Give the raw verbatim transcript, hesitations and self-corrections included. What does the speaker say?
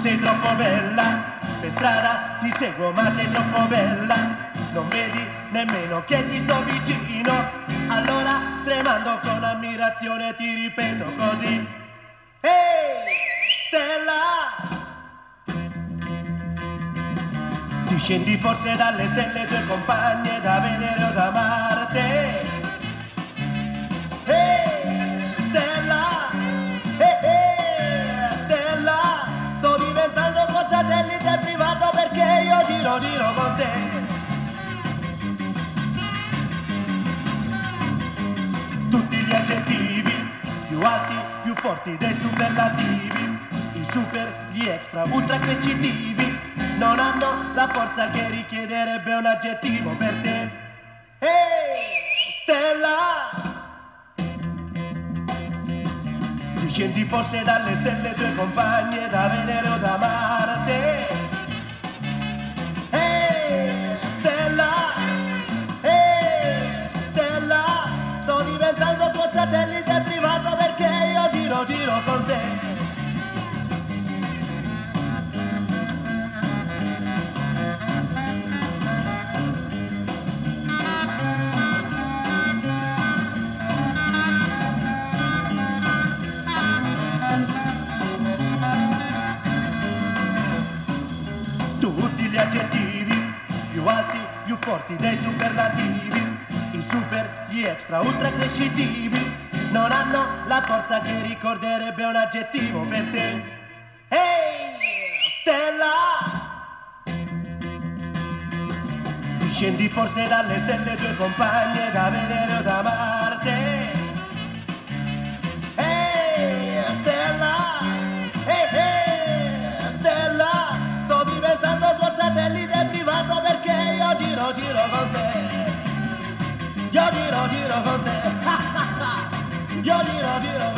sei troppo bella, per strada ti seguo ma sei troppo bella. Non vedi nemmeno che ti sto vicino, allora tremando con ammirazione ti ripeto così. Ehi, stella! Discendi forse dalle stelle tue compagne da Venere o da Marte. Ehi, stella! Eh, eh, stella! Sto diventando tuo satellite privato perché io giro, giro con te. Tutti gli aggettivi più alti, più forti dei superlativi, i super, gli extra, ultra crescitivi non hanno la forza che richiederebbe un aggettivo per te. Ehi, stella! Discendi forse dalle stelle tue compagne da Venere o da Marte. Ehi, stella! Ehi, stella! Sto diventando tuo satellite privato perché io giro, giro con te. Tutti gli aggettivi più alti, più forti dei superlativi, i super, gli extra, ultra crescitivi non hanno la forza che ricorderebbe un aggettivo per te. Ehi, stella! Discendi forse dalle stelle tue compagne da Venere o da Marte. Ehi, stella! Ehi, ehi, stella! Sto diventando tuo satellite privato perché io giro, giro con te. Io giro, giro con te. Io giro, giro